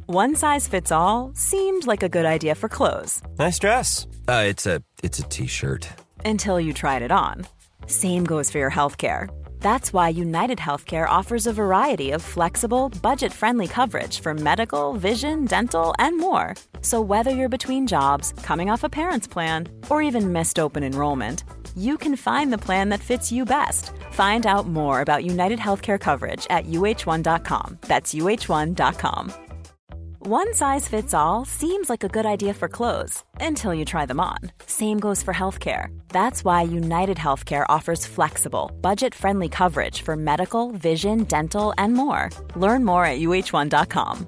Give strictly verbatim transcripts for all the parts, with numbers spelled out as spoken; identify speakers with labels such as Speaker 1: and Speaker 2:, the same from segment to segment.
Speaker 1: One size fits all seemed like a good idea for clothes.
Speaker 2: Nice dress. Uh, it's a it's a t-shirt.
Speaker 1: Until you tried it on. Same goes for your healthcare. That's why United Healthcare offers a variety of flexible, budget-friendly coverage for medical, vision, dental, and more. So whether you're between jobs, coming off a parent's plan, or even missed open enrollment, you can find the plan that fits you best. Find out more about United Healthcare coverage at U H one dot com. That's U H one dot com. One size fits all seems like a good idea for clothes until you try them on. Same goes for healthcare. That's why United Healthcare offers flexible, budget-friendly coverage for medical, vision, dental, and more. Learn more at U H one dot com.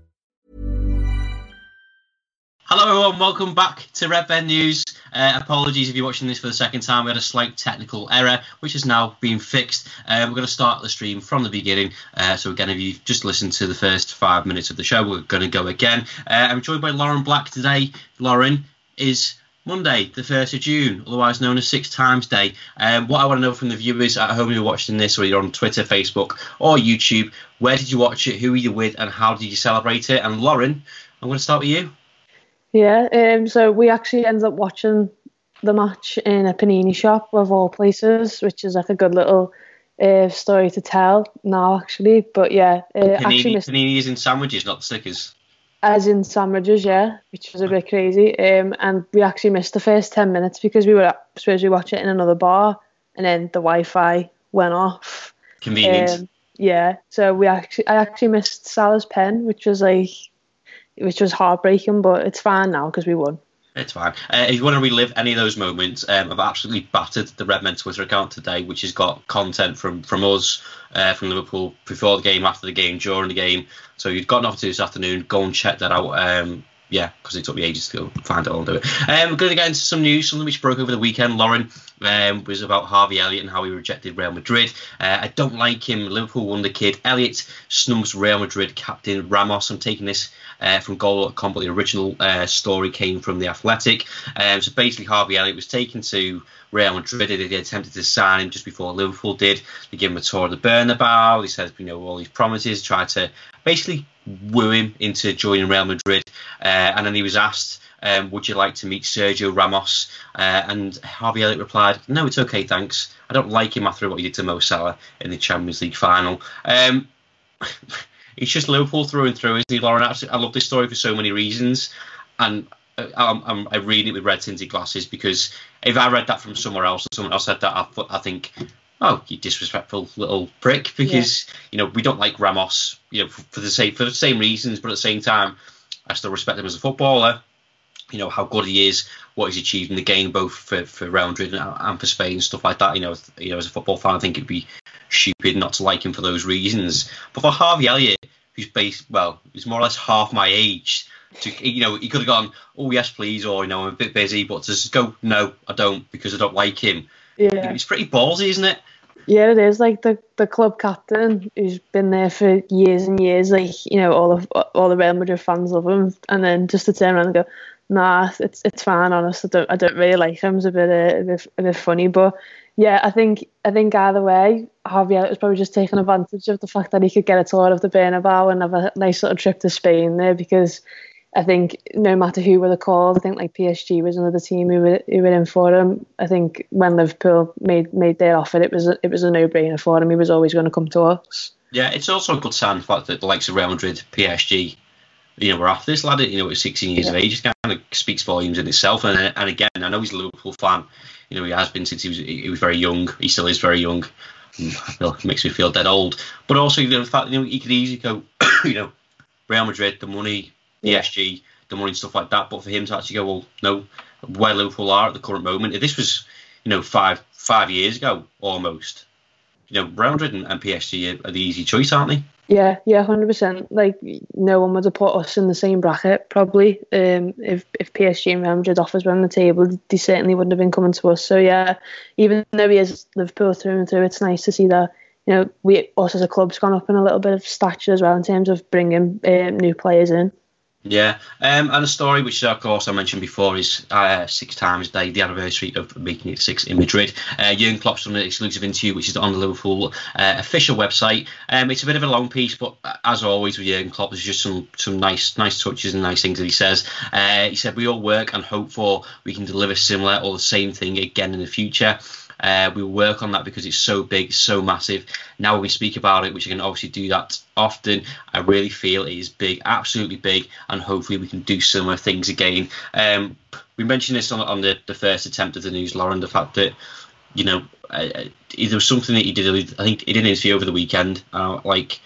Speaker 3: Hello everyone, welcome back to Redmen News. Uh, apologies if you're watching this for the second time. We had a slight technical error, which has now been fixed. Uh, we're going to start the stream from the beginning. Uh, so again, if you've just listened to the first five minutes of the show, we're going to go again. Uh, I'm joined by Lauren Black today. Lauren, is Monday, the first of June, otherwise known as Six Times Day. Um, what I want to know from the viewers at home who are watching this, or you're on Twitter, Facebook, or YouTube, where did you watch it, who were you with, and how did you celebrate it? And Lauren, I'm going to start with you.
Speaker 4: Yeah, um, so we actually ended up watching the match in a panini shop of all places, which is like a good little uh, story to tell now, actually. But yeah, uh,
Speaker 3: Panini,
Speaker 4: actually missed,
Speaker 3: panini is in sandwiches, not stickers.
Speaker 4: as in sandwiches, yeah, which was a bit crazy. Um, and we actually missed the first ten minutes because we were supposed to watch it in another bar, and then the Wi-Fi went off.
Speaker 3: Convenient.
Speaker 4: Um, yeah, so we actually, I actually missed Salah's pen, which was like. Which was heartbreaking, but it's fine now because we won.
Speaker 3: It's fine. Uh, if you want to relive any of those moments, um, I've absolutely battered the Redmen Twitter account today, which has got content from, from us, uh, from Liverpool, before the game, after the game, during the game. So you've got nothing to do this afternoon. Go and check that out. Um, yeah, because it took me ages to go find it all and do it. Um, we're going to get into some news, something which broke over the weekend. Lauren um, was about Harvey Elliott and how he rejected Real Madrid. Uh, I don't like him. Liverpool wonder kid. Elliott snubs Real Madrid captain Ramos. I'm taking this uh, from goal dot com, but the original uh, story came from The Athletic. Um, so basically, Harvey Elliott was taken to Real Madrid. They attempted to sign him just before Liverpool did. They gave him a tour of the Bernabeu. They said, you know, all these promises, tried to basically woo him into joining Real Madrid. Uh, and then he was asked, um, would you like to meet Sergio Ramos? Uh, and Harvey Elliott replied, no, it's okay, thanks. I don't like him after what he did to Mo Salah in the Champions League final. Um, he's just Liverpool through and through, isn't he, Lauren? I love this story for so many reasons. And I'm, I'm, I'm reading it with red tinted glasses, because if I read that from somewhere else, or someone else said that, I, I think, oh, you disrespectful little prick, because, yeah. you know, we don't like Ramos, you know, for, for the same for the same reasons, but at the same time, I still respect him as a footballer. You know, how good he is, what he's achieved in the game, both for, for Real Madrid and, and for Spain, stuff like that. You know, you know, as a football fan, I think it'd be stupid not to like him for those reasons. But for Harvey Elliott, who's based, well, he's more or less half my age, to, you know, he could have gone, oh, yes, please, or, you know, I'm a bit busy, but to just go, no, I don't, because I don't like him.
Speaker 4: Yeah.
Speaker 3: You know, it's pretty ballsy, isn't it?
Speaker 4: Yeah, it is. Like the, the club captain who's been there for years and years, like, you know, all of all the Real Madrid fans love him, and then just to turn around and go, nah, it's it's fine, honest. I don't I don't really like him. It's a bit uh, a bit, a bit funny, but yeah, I think I think either way, Harvey Elliott was probably just taking advantage of the fact that he could get a tour of the Bernabeu and have a nice little trip to Spain there, because I think no matter who were the called, I think like P S G was another team who were who were in for him. I think when Liverpool made made their offer, it was a, it was a no brainer for him. He was always going to come to us.
Speaker 3: Yeah, it's also a good sign the fact that the likes of Real Madrid, P S G, you know, we're after this lad. You know, at sixteen years yeah. of age, it kind of speaks volumes in itself. And and again, I know he's a Liverpool fan. You know, he has been since he was he was very young. He still is very young. I feel, it makes me feel dead old. But also, you know, the fact, you know, he could easily go, you know, Real Madrid, the money, P S G, the money and stuff like that. But for him to actually go, well, no, where Liverpool are at the current moment, if this was, you know, five five years ago almost, you know, Real Madrid and, and P S G are the easy choice, aren't they?
Speaker 4: Yeah, yeah, one hundred percent. Like, no one would have put us in the same bracket, probably. Um, if, if P S G and Real Madrid offers were on the table, they certainly wouldn't have been coming to us. So, yeah, even though he is Liverpool through and through, it's nice to see that, you know, we us as a club's gone up in a little bit of stature as well in terms of bringing um, new players in.
Speaker 3: Yeah, um, and a story which, of course, I mentioned before is uh, Six Times Day, the anniversary of making it six in Madrid. Uh, Jurgen Klopp's done an exclusive interview, which is on the Liverpool uh, official website. Um, it's a bit of a long piece, but as always with Jurgen Klopp, there's just some some nice nice touches and nice things that he says. Uh, he said, "We all work and hope for we can deliver similar or the same thing again in the future. Uh, we work on that because it's so big, so massive. Now when we speak about it, which I can obviously do that often, I really feel it is big, absolutely big, and hopefully we can do similar things again." Um, we mentioned this on, on the, the first attempt of the news, Lauren, the fact that, you know, uh, there was something that he did, I think he did an interview over the weekend, uh, like,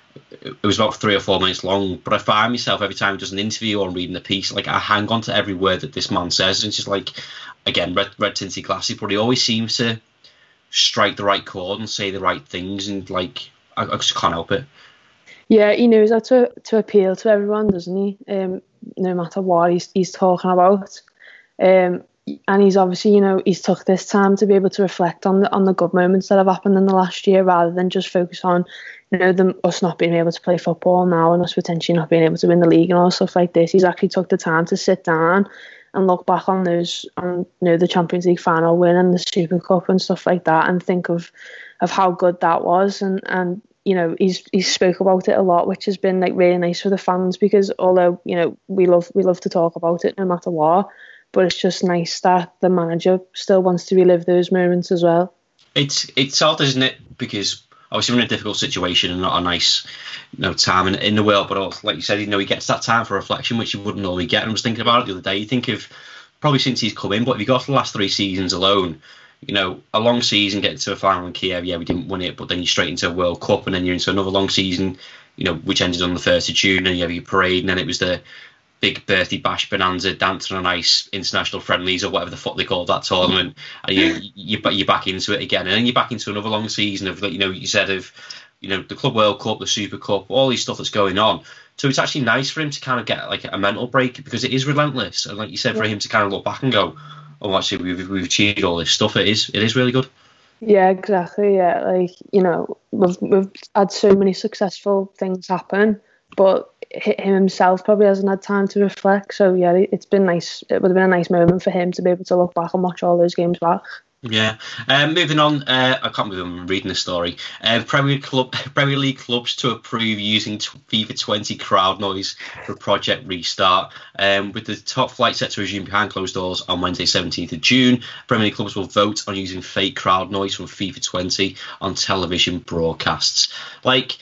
Speaker 3: it was about three or four minutes long, but I find myself every time he does an interview or I'm reading a piece, like I hang on to every word that this man says, and it's just like, again, red red tinted glasses, but he always seems to strike the right chord and say the right things, and like I, I just can't help it.
Speaker 4: Yeah, he knows how to to appeal to everyone, doesn't he? Um, no matter what he's he's talking about, um, and he's obviously, you know, he's took this time to be able to reflect on the on the good moments that have happened in the last year, rather than just focus on, you know, them us not being able to play football now and us potentially not being able to win the league and all stuff like this. He's actually took the time to sit down and look back on those, on, you know, the Champions League final win and the Super Cup and stuff like that, and think of of how good that was. And and you know, he's he's spoke about it a lot, which has been like really nice for the fans, because although, you know, we love we love to talk about it no matter what, but it's just nice that the manager still wants to relive those moments as well.
Speaker 3: It's it's odd, isn't it? Because obviously we're in a difficult situation and not a nice, you know, time in, in the world, but also, like you said, you know, he gets that time for reflection, which you wouldn't normally get. And I was thinking about it the other day. You think of probably since he's come in, but if you go for the last three seasons alone, you know, a long season, getting to a final in Kiev, yeah, we didn't win it, but then you're straight into a World Cup, and then you're into another long season, you know, which ended on the first of June, and you have your parade, and then it was the big birthday bash bonanza, dancing on ice, international friendlies, or whatever the fuck they called that tournament, and you, you, you're back into it again, and then you're back into another long season of, you know, you said of, you know, the Club World Cup, the Super Cup, all these stuff that's going on. So it's actually nice for him to kind of get like a mental break, because it is relentless, and like you said, for him to kind of look back and go, oh, actually, we've, we've achieved all this stuff. It is, it is really good.
Speaker 4: Yeah, exactly. Yeah, like, you know, we've we've had so many successful things happen, but him himself probably hasn't had time to reflect. So yeah, it's been nice. It would have been a nice moment for him to be able to look back and watch all those games back.
Speaker 3: Yeah. Um, moving on, uh, I can't believe I'm reading this story. Uh, Premier Club, Premier League clubs to approve using FIFA twenty crowd noise for Project Restart. Um, with the top flight set to resume behind closed doors on Wednesday, seventeenth of June, Premier League clubs will vote on using fake crowd noise from FIFA twenty on television broadcasts. Like,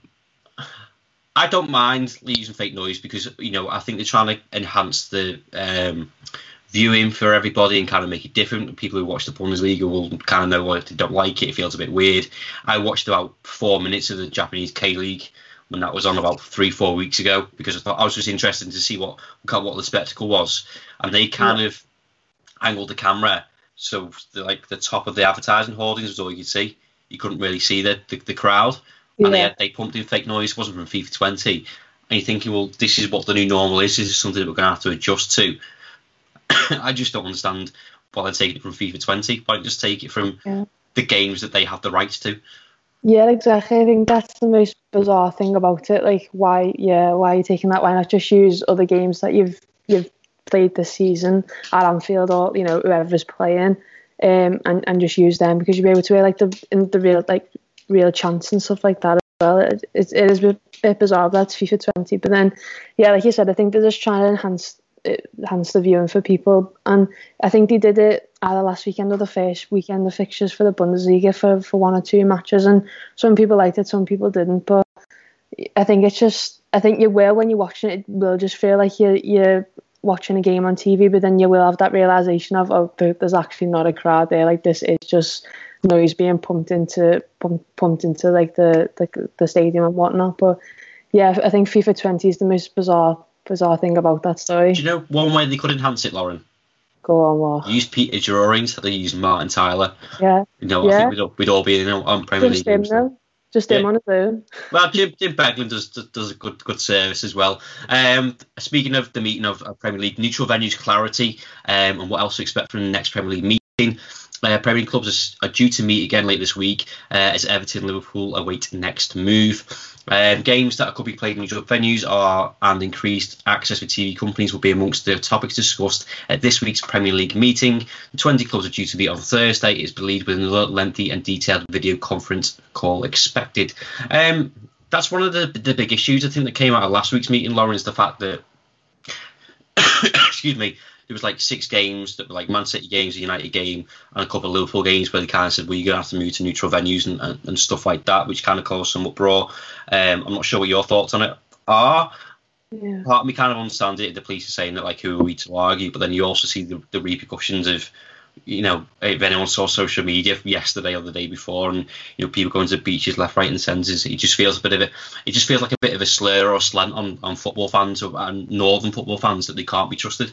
Speaker 3: I don't mind using fake noise because, you know, I think they're trying to enhance the um, viewing for everybody and kind of make it different. People who watch the Bundesliga will kind of know, well, if they don't like it, it feels a bit weird. I watched about four minutes of the Japanese K-League when that was on about three, four weeks ago, because I thought I was just interested to see what what the spectacle was. And they kind yeah. of angled the camera so the, like the top of the advertising hoardings was all you could see. You couldn't really see the, the, the crowd. Yeah. And they, had, they pumped in fake noise. It wasn't from FIFA twenty. And you're thinking, well, this is what the new normal is. This is something that we're going to have to adjust to. I just don't understand why they're taking it from FIFA twenty. Why don't just take it from yeah. the games that they have the rights to?
Speaker 4: Yeah, exactly. I think that's the most bizarre thing about it. Like, why? Yeah, why are you taking that? Why not just use other games that you've you've played this season at Anfield, or, you know, whoever's playing, um, and and just use them, because you'll be able to hear like the in the real like real chants and stuff like that as well. It, it, it is a bit bizarre. That's FIFA twenty, but then yeah, like you said, I think they're just trying to enhance. enhance the viewing for people, and I think they did it either last weekend or the first weekend of fixtures for the Bundesliga for, for one or two matches, and some people liked it, some people didn't, but I think it's just, I think you will, when you're watching it, it will just feel like you're, you're watching a game on T V, but then you will have that realisation of, oh, there's actually not a crowd there, like this is just noise being pumped into pumped, pumped into like the, the the stadium and whatnot. But yeah, I think FIFA twenty is the most bizarre bizarre thing about that story.
Speaker 3: Do you know one way they could enhance it, Lauren?
Speaker 4: Go on, what?
Speaker 3: Use Peter drawings, how they use Martin Tyler.
Speaker 4: Yeah.
Speaker 3: You know,
Speaker 4: yeah.
Speaker 3: I think we'd all, we'd all be, you know, on Premier
Speaker 4: Just
Speaker 3: League.
Speaker 4: Just him, though. Just yeah. him on his own.
Speaker 3: Well, Jim, Jim Beglin does does a good good service as well. Um, speaking of the meeting of, of Premier League, neutral venues clarity, um, and what else to expect from the next Premier League meeting. Uh, Premier League clubs are, are due to meet again later this week uh, as Everton and Liverpool await next move. Um, games that could be played in neutral venues are and increased access with T V companies will be amongst the topics discussed at this week's Premier League meeting. The twenty clubs are due to meet on Thursday. It is believed with another lengthy and detailed video conference call expected. Um, that's one of the the big issues I think that came out of last week's meeting, Lawrence. The fact that excuse me. There was like six games that were like Man City games, a United game, and a couple of Liverpool games where they kind of said, well, you're going to have to move to neutral venues and, and, and stuff like that, which kind of caused some uproar. Um, I'm not sure what your thoughts on it are. Yeah. Part of me kind of understands it. The police are saying that, like, who are we to argue? But then you also see the, the repercussions of, you know, if anyone saw social media yesterday or the day before, and you know, people going to beaches left, right, and centres, it just feels a bit of a, it just feels like a bit of a slur or a slant on, on football fans and northern football fans that they can't be trusted.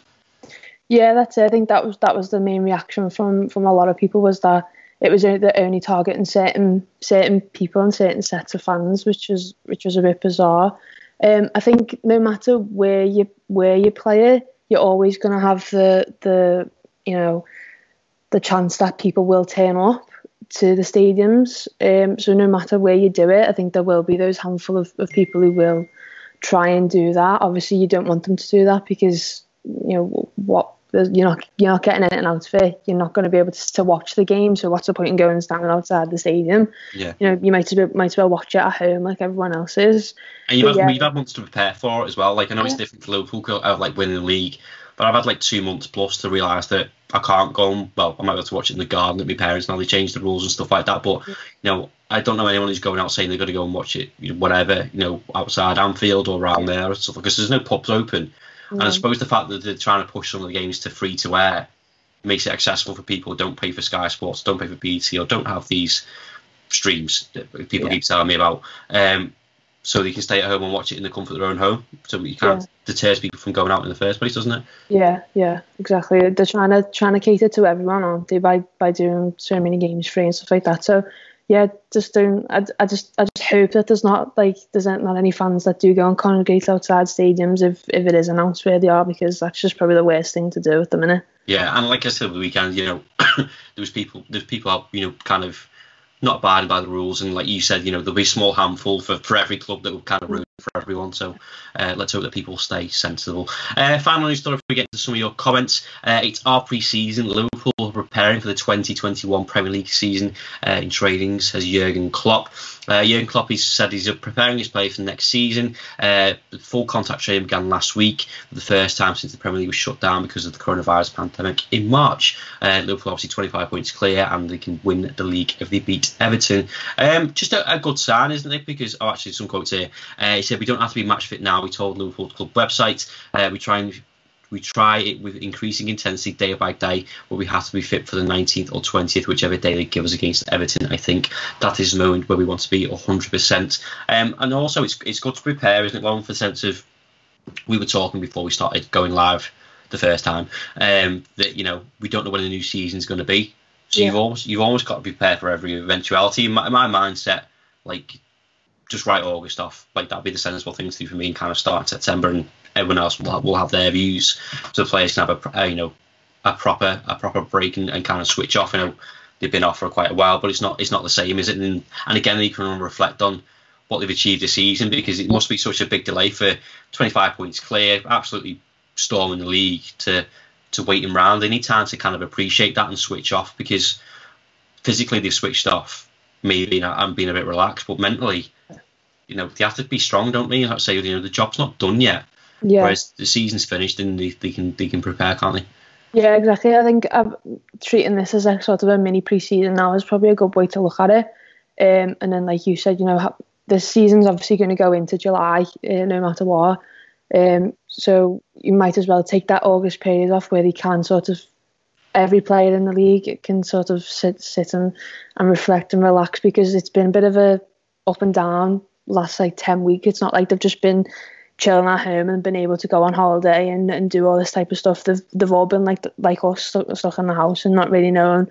Speaker 4: Yeah, that's it. I think that was that was the main reaction from, from a lot of people, was that it was the only targeting certain certain people and certain sets of fans, which was which was a bit bizarre. Um, I think no matter where you where you play it, you're always going to have the the you know the chance that people will turn up to the stadiums. Um, so no matter where you do it, I think there will be those handful of, of people who will try and do that. Obviously, you don't want them to do that because, you know, what you're not you're not getting anything out of it. You're not going to be able to, to watch the game. So what's the point in going and standing outside the stadium?
Speaker 3: Yeah.
Speaker 4: You know, you might as well, might as well watch it at home like everyone else is.
Speaker 3: And you've,
Speaker 4: yeah.
Speaker 3: you've had months to prepare for it as well. Like, I know yeah. it's different for Liverpool, uh, like winning the league, but I've had like two months plus to realise that I can't go on. Well, I might be able to watch it in the garden at my parents now. They changed the rules and stuff like that. But you know, I don't know anyone who's going out saying they're going to go and watch it, you know, whatever, you know, outside Anfield or around there or stuff, because there's no pubs open. And I suppose the fact that they're trying to push some of the games to free to air makes it accessible for people who don't pay for Sky Sports, don't pay for B T, or don't have these streams that people yeah. keep telling me about. Um, so they can stay at home and watch it in the comfort of their own home. So you kind of yeah. deters people from going out in the first place, doesn't it?
Speaker 4: Yeah, yeah, exactly. They're trying to trying to cater to everyone, aren't they, by by doing so many games free and stuff like that. So yeah, just don't. I, I just I just hope that there's not like there's not any fans that do go and congregate outside stadiums if if it is announced where they are, because that's just probably the worst thing to do at the minute.
Speaker 3: Yeah, and like I said, the weekend, you know, there was people, there's people out, you know, kind of not abiding by the rules, and like you said, you know, there'll be a small handful for, for every club that will kind of ruin for everyone. So uh, let's hope that people stay sensible. Uh, finally, before we get to some of your comments, uh, it's our pre-season. Liverpool are preparing for the twenty twenty-one Premier League season uh, in trainings as Jurgen Klopp. Uh, Jurgen Klopp has said he's preparing his players for next season. Uh, the full contact training began last week, for the first time since the Premier League was shut down because of the coronavirus pandemic in March. Uh, Liverpool obviously twenty-five points clear, and they can win the league if they beat Everton. Um, just a, a good sign, isn't it? Because, oh, actually, some quotes here. Uh, he said, "We don't have to be match fit now." We told Liverpool Club website. Uh, we try and we try it with increasing intensity day by day, but we have to be fit for the nineteenth or twentieth, whichever day they give us against Everton. I think that is the moment where we want to be one hundred percent. Um, and also, it's it's good to prepare, isn't it, Lauren, for the sense of, we were talking before we started going live the first time, um, that, you know, we don't know when the new season's going to be. So yeah. you've almost you've almost got to prepare for every eventuality. In my, in my mindset, like, just write August off. Like, that'd be the sensible thing to do for me, and kind of start in September, and everyone else will have, will have their views, so the players can have a, a you know a proper a proper break and, and kind of switch off. You know, they've been off for quite a while, but it's not it's not the same, is it? And, and again, they can reflect on what they've achieved this season, because it must be such a big delay for twenty-five points clear, absolutely storming the league, to to waiting round. They need time to kind of appreciate that and switch off, because physically they've switched off, maybe, and been a bit relaxed, but mentally, you know, they have to be strong, don't they? Like I say, you know, the job's not done yet. Yeah. Whereas the season's finished, and they, they can they can prepare, can't they?
Speaker 4: Yeah, exactly. I think I'm treating this as a sort of a mini pre-season now is probably a good way to look at it. Um, and then, like you said, you know, the season's obviously going to go into July, uh, no matter what. Um, so you might as well take that August period off, where they can sort of, every player in the league can sort of sit sit and, and reflect and relax, because it's been a bit of a up and down last like ten weeks. It's not like they've just been chilling at home and been able to go on holiday and, and do all this type of stuff. They've they've all been like like us, stuck, stuck in the house and not really knowing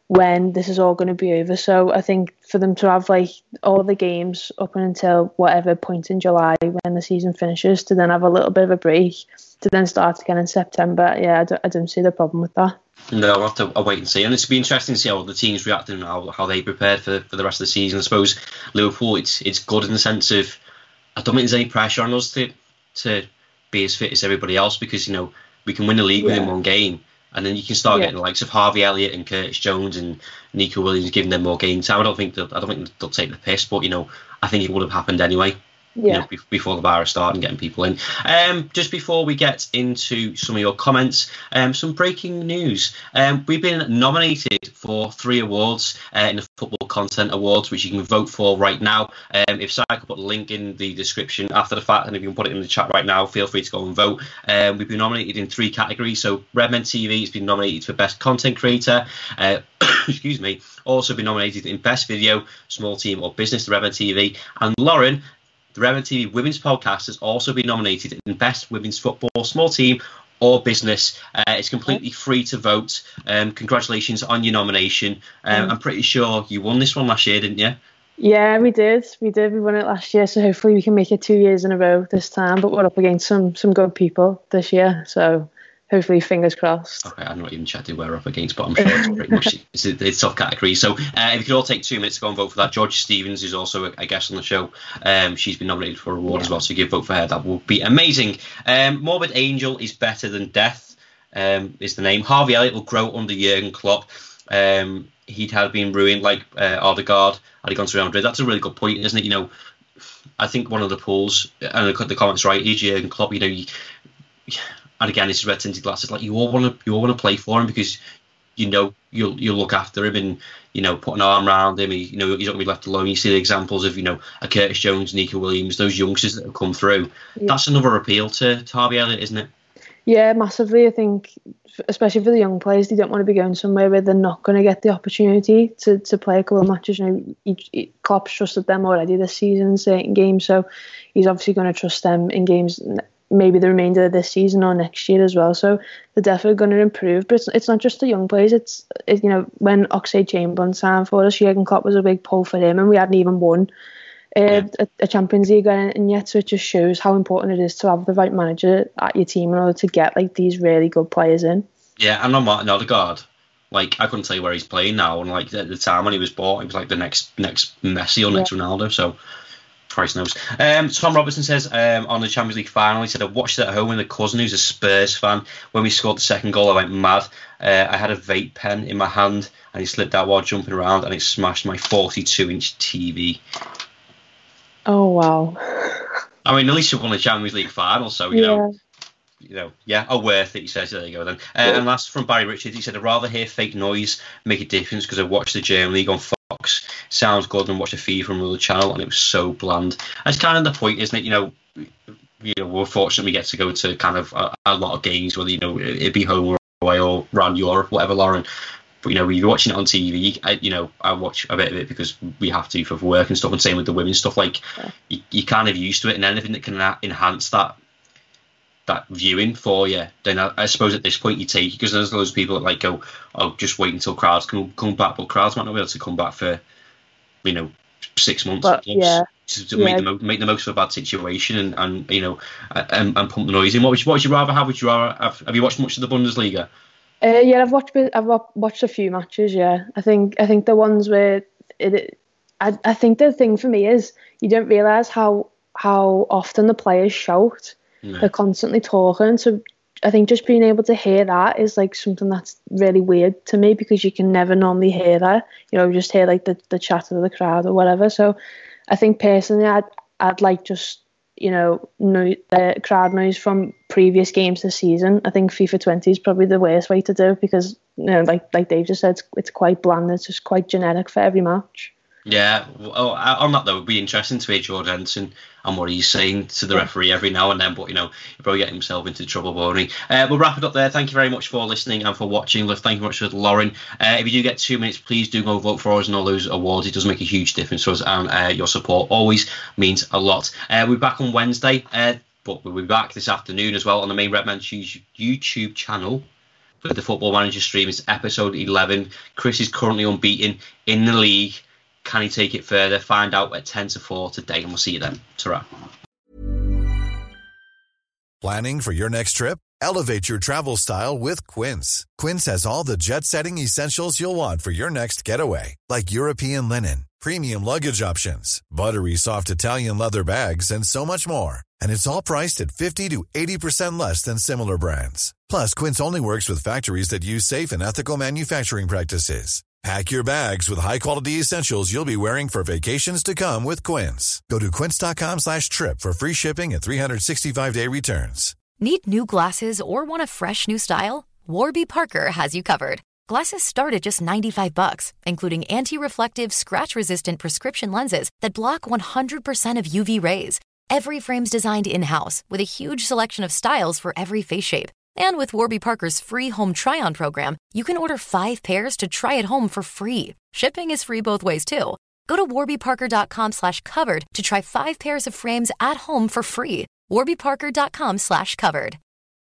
Speaker 4: when this is all going to be over. So I think for them to have like all the games up until whatever point in July when the season finishes, to then have a little bit of a break, to then start again in September, yeah, I don't, I don't see the problem with that.
Speaker 3: No, we'll have to wait and see. And it's be interesting to see how the teams react and how, how they prepared for, for the rest of the season. I suppose Liverpool, it's it's good in the sense of, I don't think there's any pressure on us to to be as fit as everybody else, because, you know, we can win the league yeah. within one game. And then you can start yeah. getting the likes of Harvey Elliott and Curtis Jones and Nico Williams, giving them more game time. I don't think they'll, I don't think they'll take the piss, but, you know, I think it would have happened anyway. Yeah. You know, be- before the virus started and getting people in. Um, just before we get into some of your comments, um, some breaking news. Um, we've been nominated for three awards uh, in the Football Content Awards, which you can vote for right now. Um, if Si could put the link in the description after the fact, and if you can put it in the chat right now, feel free to go and vote. Um, we've been nominated in three categories. So Redmen T V has been nominated for Best Content Creator. Uh, excuse me. Also been nominated in Best Video, Small Team or Business, the Redmen T V. And Lauren, the Redmen T V Women's Podcast, has also been nominated in Best Women's Football, Small Team or Business. Uh, it's completely free to vote. Um, congratulations on your nomination. Um, mm. I'm pretty sure you won this one last year, didn't you?
Speaker 4: Yeah, we did. We did. We won it last year, so hopefully we can make it two years in a row this time. But we're up against some some good people this year, so hopefully, fingers crossed.
Speaker 3: Okay, I'm not even chatting where we're up against, but I'm sure it's pretty much it's a, it's a tough category. So uh, if you could all take two minutes to go and vote for that. Georgia Stevens, who's also a, a guest on the show, um, she's been nominated for a award yeah. as well, so if you could vote for her, that would be amazing. Um, Morbid Angel is better than death, um, is the name. Harvey Elliott will grow under Jurgen Klopp. Um, he'd had been ruined like uh, Odegaard had he gone to Real Madrid. That's a really good point, isn't it? You know, I think one of the polls, and the comments right, is Jurgen Klopp. You know, you, and again, it's red tinted glasses. Like, you all want to, you all want to play for him because you know you'll you'll look after him and, you know, put an arm around him. He, you know, he's not going to be left alone. You see the examples of, you know, a Curtis Jones, Nico Williams, those youngsters that have come through. Yeah. That's another appeal to, to Harvey Elliott, isn't it?
Speaker 4: Yeah, massively. I think, especially for the young players, they don't want to be going somewhere where they're not going to get the opportunity to, to play a couple of matches. You know, he, he, Klopp's trusted them already this season in certain games, so he's obviously going to trust them in games, maybe the remainder of this season or next year as well. So they're definitely going to improve. But it's it's not just the young players. It's, it, you know, when Oxlade-Chamberlain signed for us, Jurgen Klopp was a big pull for him, and we hadn't even won uh, yeah. a, a Champions League and yet. So it just shows how important it is to have the right manager at your team in order to get like these really good players in. Yeah,
Speaker 3: and on Martin Odegaard, like, I couldn't tell you where he's playing now. And like at the time when he was bought, he was like the next next Messi or next yeah. Ronaldo. So Christ knows. Um, Tom Robertson says um, on the Champions League final, he said, I watched it at home with a cousin who's a Spurs fan. When we scored the second goal, I went mad. Uh, I had a vape pen in my hand and he slipped out while jumping around and it smashed my forty-two inch T V.
Speaker 4: Oh, wow.
Speaker 3: I mean, at least you won the Champions League final, so, you yeah. know. You know, yeah, oh, worth it, he says. There you go then. Uh, yeah. And last from Barry Richards, he said, I'd rather hear fake noise make a difference because I watched the German League on Fox. Sounds good, and watched a feed from another channel, and it was so bland. That's kind of the point, isn't it? You know, you know, we're fortunate we get to go to kind of a, a lot of games, whether, you know, it'd be home or away or around Europe, whatever, Lauren. But, you know, we're watching it on T V. I, you know, I watch a bit of it because we have to for work and stuff, and same with the women's stuff. Like, yeah. you, you're kind of used to it, and anything that can enhance that that viewing for you, then I, I suppose at this point you take it, because there's those people that like go, oh, just wait until crowds come come back, but crowds might not be able to come back for, you know, six months
Speaker 4: but, plus, yeah.
Speaker 3: to, to
Speaker 4: yeah.
Speaker 3: make the mo- make the most of a bad situation and, and you know and, and pump the noise in. What would you, what would you rather have? Would you rather have? Have you watched much of the Bundesliga?
Speaker 4: Uh, yeah, I've watched I've watched a few matches. Yeah, I think I think the ones where it, it I I think the thing for me is you don't realise how how often the players shout. Yeah. They're constantly talking, so I think just being able to hear that is like something that's really weird to me, because you can never normally hear that. You know, just hear like the, the chatter of the crowd or whatever. So I think personally, I'd I'd like just, you know, no, the crowd noise from previous games this season. I think FIFA twenty is probably the worst way to do it, because, you know, like like Dave just said, it's, it's quite bland. It's just quite generic for every match. Yeah,
Speaker 3: well, on that though, it would be interesting to hear George Henson and what he's saying to the referee every now and then, but, you know, he'll probably get himself into trouble, won't he? Uh, we'll wrap it up there. Thank you very much for listening and for watching. Thank you very much for Lauren. Uh, if you do get two minutes, please do go vote for us and all those awards. It does make a huge difference to us, and uh, your support always means a lot. Uh, we'll be back on Wednesday, uh, but we'll be back this afternoon as well on the main Redmen YouTube channel. for the Football Manager stream. It's episode eleven. Chris is currently unbeaten in the league. Can he take it further? Find out at ten to four today, and we'll see you then. Ta-ra.
Speaker 5: Planning for your next trip? Elevate your travel style with Quince. Quince has all the jet-setting essentials you'll want for your next getaway, like European linen, premium luggage options, buttery soft Italian leather bags, and so much more. And it's all priced at fifty to eighty percent less than similar brands. Plus, Quince only works with factories that use safe and ethical manufacturing practices. Pack your bags with high-quality essentials you'll be wearing for vacations to come with Quince. Go to quince.com slash trip for free shipping and three sixty-five day returns.
Speaker 6: Need new glasses or want a fresh new style? Warby Parker has you covered. Glasses start at just ninety-five bucks, including anti-reflective, scratch-resistant prescription lenses that block one hundred percent of U V rays. Every frame's designed in-house with a huge selection of styles for every face shape. And with Warby Parker's free home try-on program, you can order five pairs to try at home for free. Shipping is free both ways, too. Go to warbyparker.com slash covered to try five pairs of frames at home for free. warbyparker.com slash covered.